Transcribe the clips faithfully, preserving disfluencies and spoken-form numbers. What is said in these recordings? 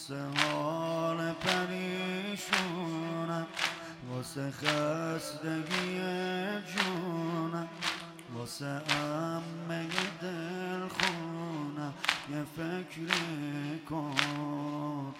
واسه حال پریشونم، واسه خستگی جونم، واسه عمه دل خونم یه فکری کن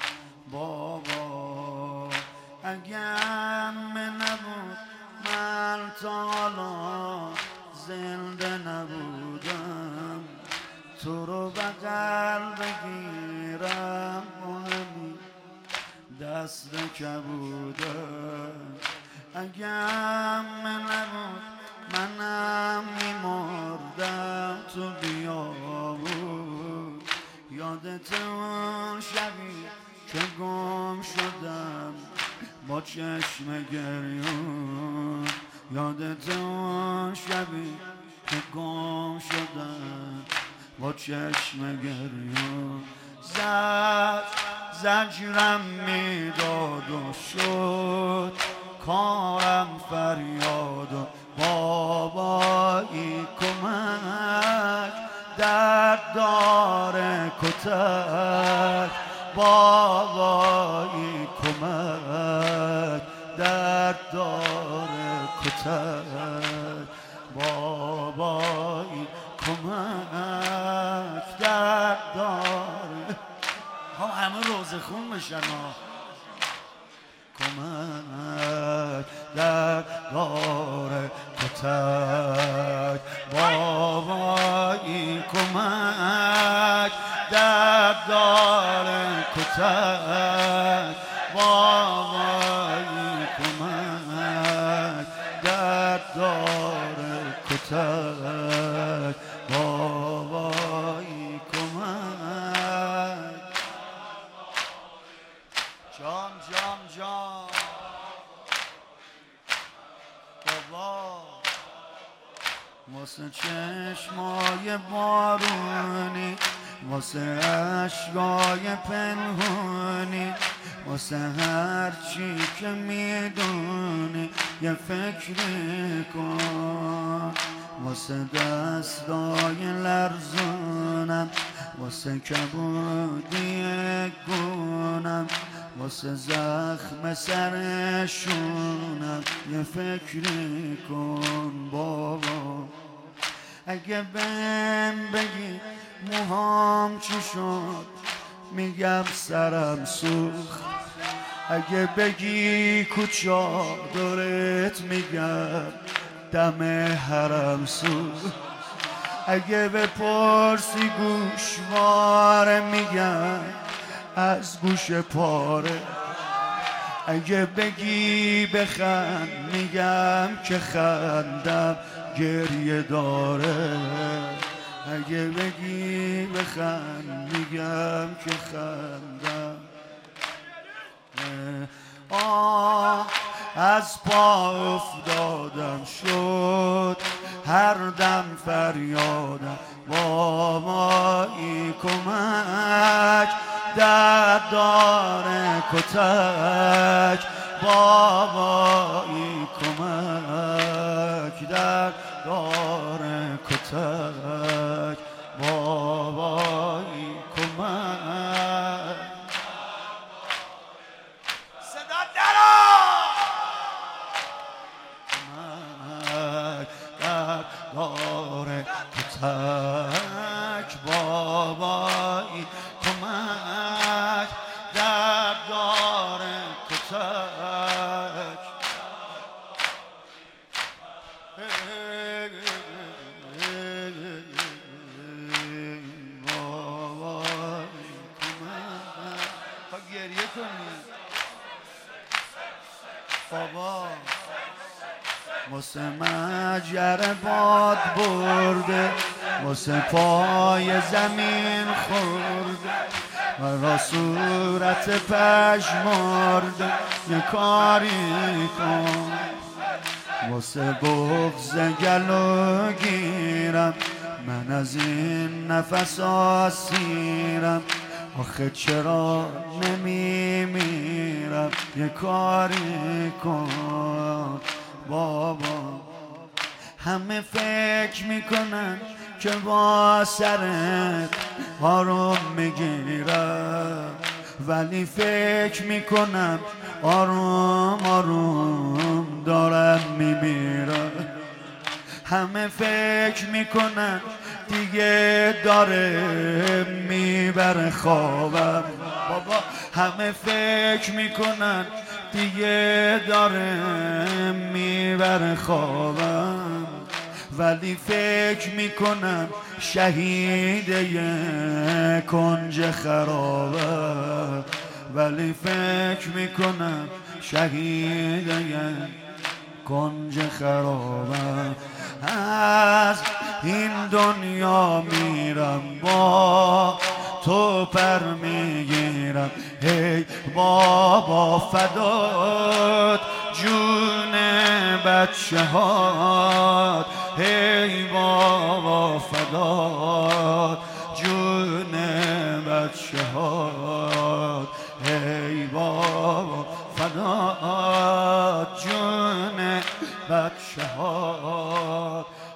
بابا. اگه عمه نبود من تا حالا زنده نبودم، تو رو بغل بگیرم مهمی دست کبودم. اگه عمه نبود منم میمردم تو بیابون. یادت اون شبی که گم شدم با چشم گریون، یادت اون شبی که گم شدم با چشم گریون. زد زجرم میداد و شد کارم فریاد و بابایی کمک، درد داره کتک بابایی کمک، درد داره کتک بابایی کمک، درد داره. ها همه روزه خون بشن ها. کمک درد داره کتک بابایی کمک، درد داره کتک بابایی کمک، درد داره کتک بابایی کمک. جام جام جام بابا، واسه چشمای بارونی، واسه عشقای پنهونی، واسه هر چی که میدونی یه فکری کن. واسه دستای لرزونم، واسه کبودی گونم، واسه زخم سرشونم یه فکری کن بابا. اگه بهم بگی موهام چی شد میگم سرم سوخت، اگه بگی کوچا دورت میگم دم حرم سوخت، اگه بپرسی گوشواره میگم از گوش پاره، اگه بگی بخند میگم که خندم گریه داره، اگه بگی بخند میگم که خندم. آه از پا افتادم شد هر دم فریادم بابایی کمک، درد داره کتک بابایی کمک، درد داره کتک بابایی کمک. صدا درا کمک، درد داره کتک بابایی کمک، درد داره کتک. بابایی کمک. تا گریه کنی بابا. واسه مجر باد برده، واسه پای زمین خورده، مرا صورت پژمرده یه کاری کن. واسه بغض گلو گیرم من از این نفس آسیرم، آخه چرا نمیمیرم یه کاری کن بابا. همه فکر میکنن که با سرت آروم میگیرم، ولی فکر میکنم آروم آروم دارم میمیرم. همه فکر میکنن دیگه داره میبره خوابم. بابا همه فکر میکنن دیگه داره میبره خوابم، ولی فکر میکنم شهید یه کنج خرابم. ولی فکر میکنم شهید یه کنج خرابم. از این دنیا میرم با تو پر میگیرم. هی بابا فدات جون بچه هات، هی بابا فدات جون بچه هات، هی بابا فدات جون بچه هات.